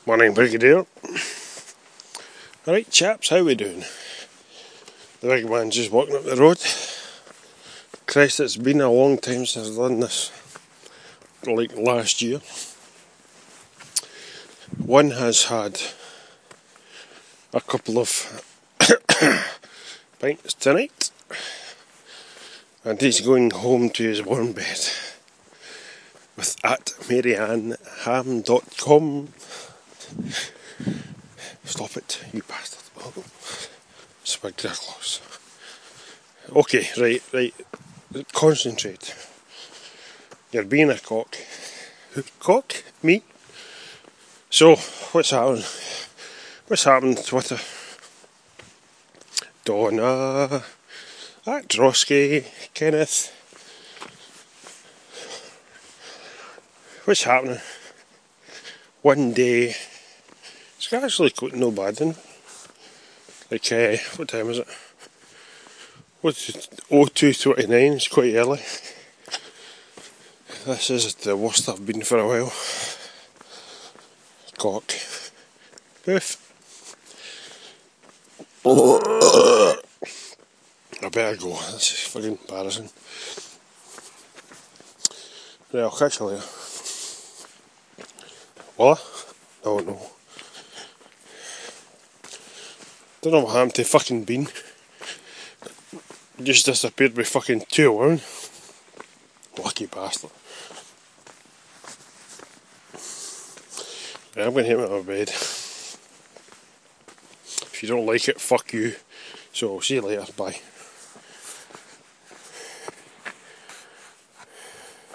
Morning, Brigadier. Alright, chaps, how we doing? The big man's just walking up the road. Christ, it's been a long time since I've done this. Like last year. One has had a couple of pints tonight, and he's going home to his warm bed with @MarianneHam.com. Stop it, you bastard. Oh, Spaghetti close. Okay, right. Concentrate. You're being a cock. Cock? Me? So, what's happening? What's happening to Twitter? Donna, Drosky, Kenneth. What's happening? One day, it's actually no bad then. Like, what time is it? What's it? 02:29, it's quite early. This is the worst I've been for a while. Cock. Poof. I better go, this is fucking embarrassing. Right, I'll catch you later. What? No. Don't know what happened to fucking Bean. Just disappeared with fucking 2 around. Lucky bastard. Right, I'm going to hit my bed. If you don't like it, fuck you. So, see you later. Bye.